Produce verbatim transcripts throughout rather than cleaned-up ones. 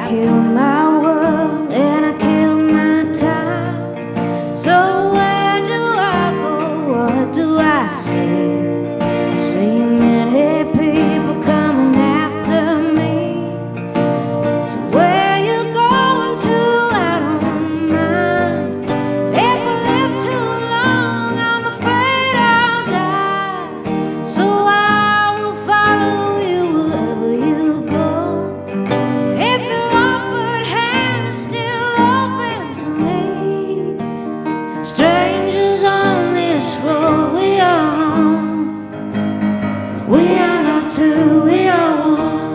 kill my world and I kill my time. So where do I go? What do I see? I see many people coming after me. So where you going to? I don't mind. If I live too long, I'm afraid I'll die. So I will follow you wherever you go. If your offered hand is still open to me, strangers on this road we are on. We are not two, we are one.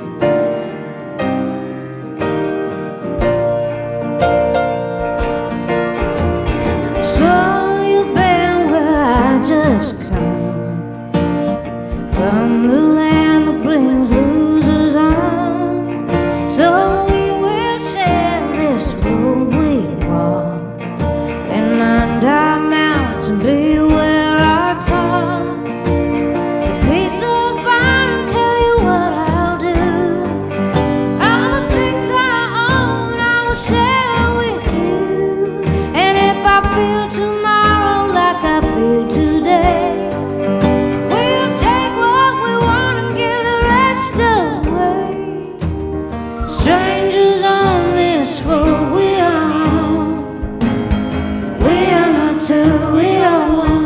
So you've been where I just come, from the land that brings losers on. So we will share this road we walk, and mind our mouths and beware our talk. To peace or fire, tell you what I'll do. All the things I own, I will share with you. And if I feel tomorrow like I feel today, we'll take what we want and give the rest away. Strangers on this road we are on. We are not two, we are one.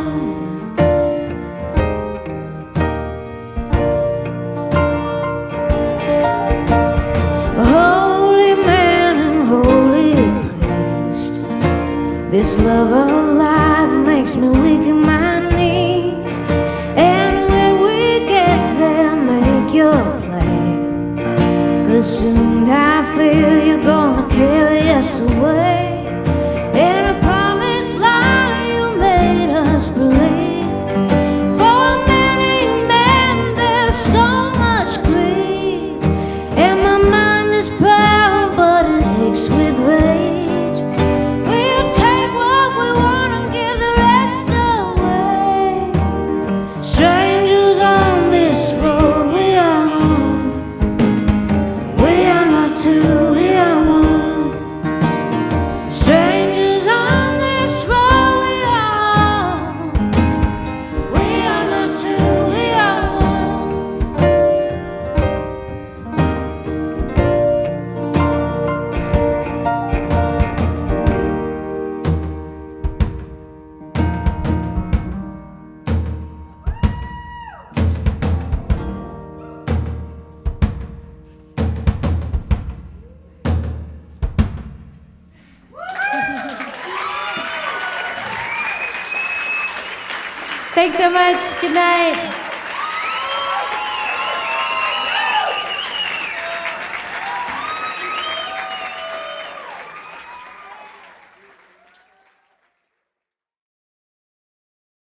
Holy man and holy priest, this love of life makes me weak in my knees. And when we get there, make your play, 'cause soon I feel you're gonna carry us away. In a promised lie you made us believe. For many men there's so much grief, and my mind is proud but it aches with rage. We'll take what we want and give the rest away. Strangers on this road we are on. We are not two, we are one. Strangers on this road we are on. We are not two, we are one. Thanks so much. Good night.